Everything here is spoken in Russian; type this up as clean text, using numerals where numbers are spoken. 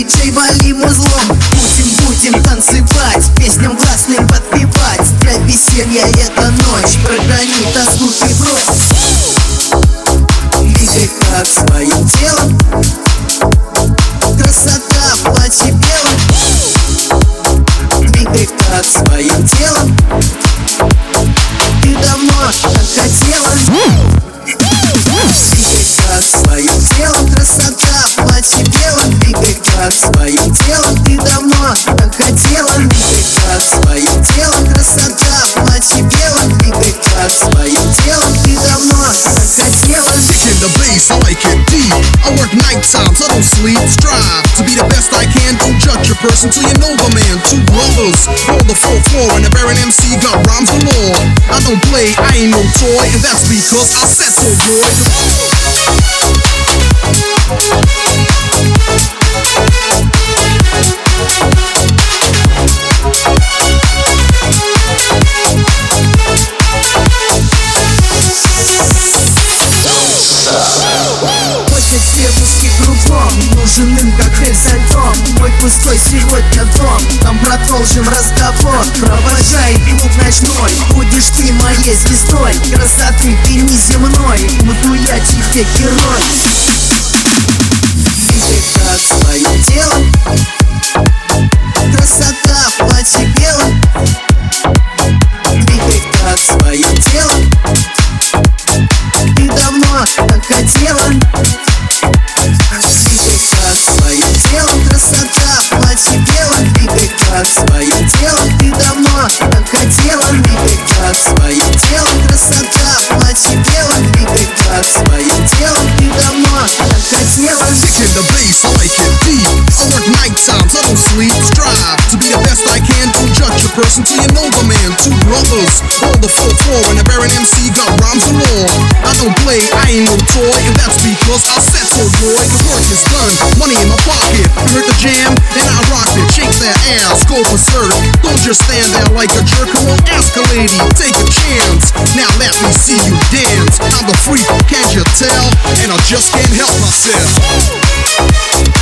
диджей, вали музлом. Будем танцевать, песням классным подпевать. Для веселья эта ночь, прогони тоску ты брось. Двигай как своим телом, красота в платье белом. Двигай как своим телом, ты давно так хотела. Двигай как своим телом, красота в платье белом. Двигай как своим телом, ты давно так хотела. Двигай как своим телом, красота в платье белом. Двигай как своим телом, ты давно так хотела. Kicking the bass, I like it deep. I work night times, I don't sleep. Strive to be the best I can. Don't judge a person till you know the man. Two brothers on the 4th floor, and the Baron MC got rhymes galore. I don't play, I ain't no toy, and that's because I said so, boy. Девушки кругом, нужен им как хризантем. Мой пустой сегодня дом, там продолжим разговор. Провожай клуб ночной, будешь ты моей звездой. Красоты ты неземной, буду я тебе герой. Двигай как своим телом, красота в платье белом. Двигай как своим телом, ты давно так хотела. Двигай как своим телом, красота в платье белом. Двигай как своим телом, ты давно так хотела. Двигай как своим телом, красота в платье белом. Двигай как своим телом, ты давно так хотела. Kicking the bass, I like it deep. I work night times, I don't sleep. Strive to be the best I can. Don't judge a person till you know the man. Two brothers on the 4th floor, and the Baron MC got rhymes galore. I don't play, I ain't no toy, and that's because I said so, boy. The work is done, money in my pocket. You heard the jam, and I rocked it. Shake that ass, go berserk. Don't just stand there like a jerk. Come on, ask a lady, take a chance. Now let me see you dance. I'm the freak, can't you tell? And I just can't help myself.